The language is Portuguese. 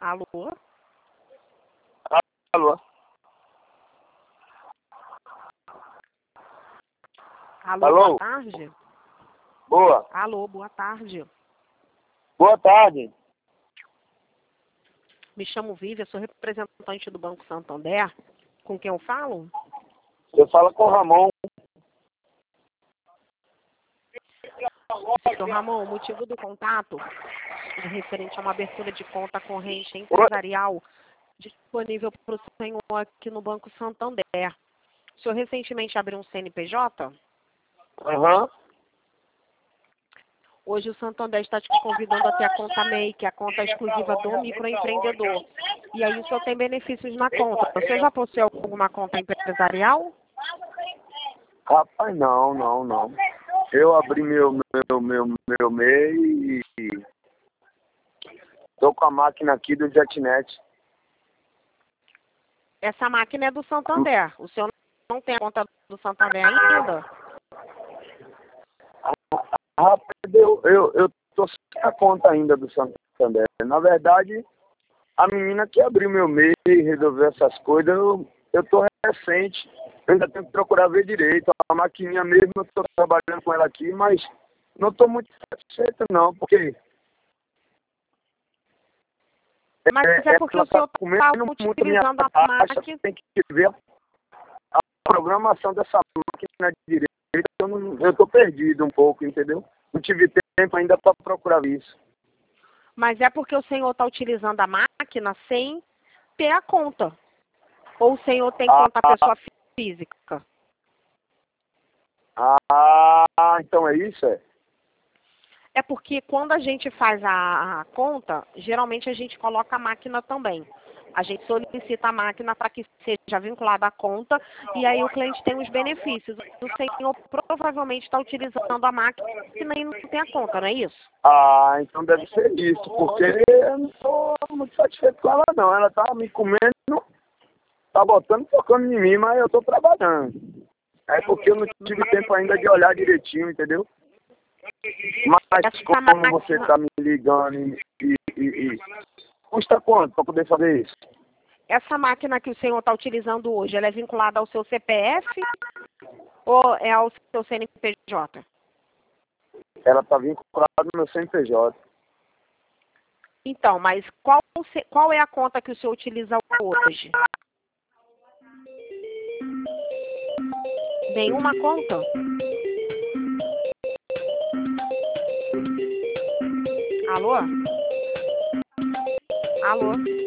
Alô? Alô? Alô, Alô? boa tarde? Boa. Alô, boa tarde. Boa tarde. Me chamo Vivian, sou representante do Banco Santander. Com quem eu falo? Eu falo com o Ramon. Senhor Ramon, o motivo do contato é referente a uma abertura de conta corrente empresarial disponível para o senhor aqui no Banco Santander. O senhor recentemente abriu um CNPJ? Aham. Hoje o Santander está te convidando a ter a conta MEI, que é a conta exclusiva do microempreendedor. E aí o senhor tem benefícios na conta. O senhor já possui alguma conta empresarial? Rapaz, não. Eu abri meu MEI e tô com a máquina aqui do JetNet. Essa máquina é do Santander. O senhor não tem a conta do Santander ainda? Rapaz, eu tô sem a conta ainda do Santander. Na verdade, a menina que abriu meu MEI e resolveu essas coisas, eu tô recente. Eu ainda tenho que procurar ver direito. A maquininha mesmo, eu tô trabalhando com ela aqui, mas não tô muito satisfeito não, porque Mas é porque o senhor está utilizando a máquina. tem que ver a programação dessa máquina de direito. Eu tô perdido um pouco, entendeu? Não tive tempo ainda para procurar isso. Mas é porque o senhor está utilizando a máquina sem ter a conta. Ou o senhor tem conta pessoa física? Então é isso, é? É porque quando a gente faz a conta, geralmente a gente coloca a máquina também. A gente solicita a máquina para que seja vinculada à conta e aí o cliente tem os benefícios. O senhor provavelmente está utilizando a máquina e não tem a conta, não é isso? Então deve ser isso, porque eu não tô muito satisfeito com ela não. Ela tá me comendo, tá botando, tocando em mim, mas eu tô trabalhando. É porque eu não tive tempo ainda de olhar direitinho, entendeu? Mas como você tá me ligando e custa quanto para poder fazer isso? Essa máquina que o senhor está utilizando hoje, ela é vinculada ao seu CPF ou é ao seu CNPJ? Ela tá vinculada no meu CNPJ. Então, mas qual é a conta que o senhor utiliza hoje? Nenhuma conta? Alô? Alô?